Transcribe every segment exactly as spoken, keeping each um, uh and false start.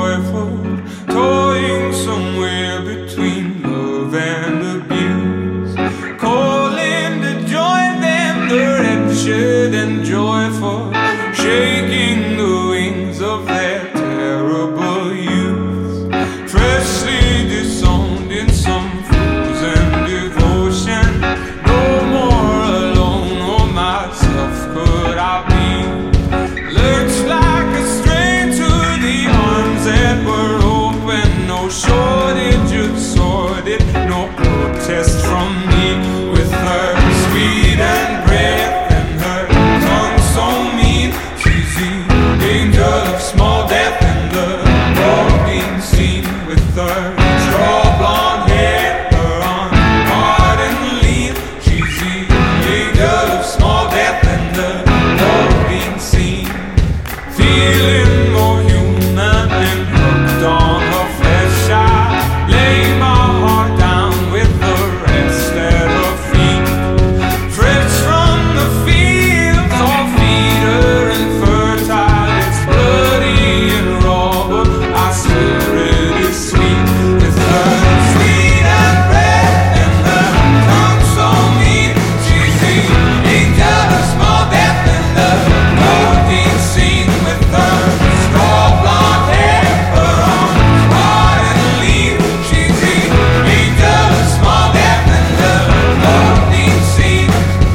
joyful, toying somewhere between love and abuse, calling to join them, the wretched and joyful, shaking the wings of their terrible youth, freshly disowned in some frozen devotion. No more alone or myself could I be, lurched like a stray to the arms that were open. No shortage of sordid, no protest from me, with her sweet and breath and her tongue so mean. She's the angel of small death and the walking scene, with her straw blonde hair, her on hard and lean. She's the angel of small death and the walking scene, feeling more human and hooked on her flesh. I lay my heart down with the rest at her feet, fresh from the fields, all feeder and fertile. It's bloody and raw, but I swear it is sweet, with her sweet and breath and her tongue so mean. She's the angel of small death and the walking scene, with her straw blonde hair, her arms hard and lean. She's the angel of small death and the walking scene.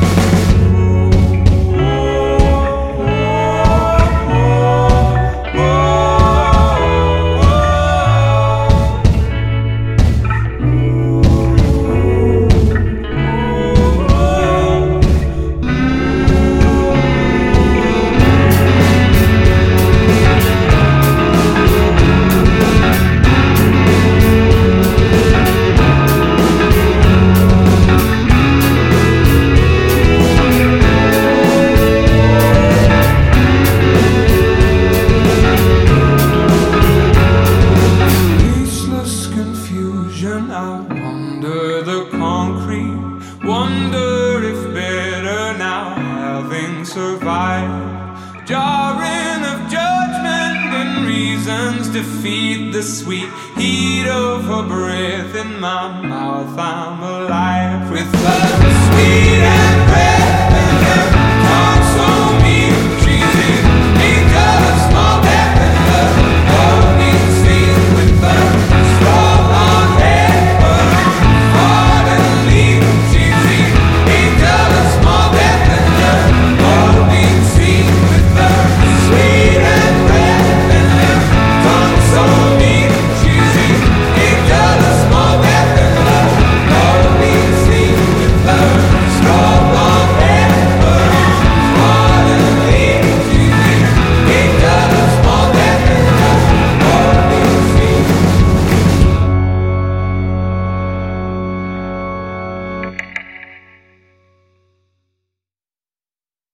Faceless confusion, I wonder the concrete, wonder if better now having survived. Jarring of judgment and reasons defeat the sweet heat of her breath in my mouth. I'm alive with her sweet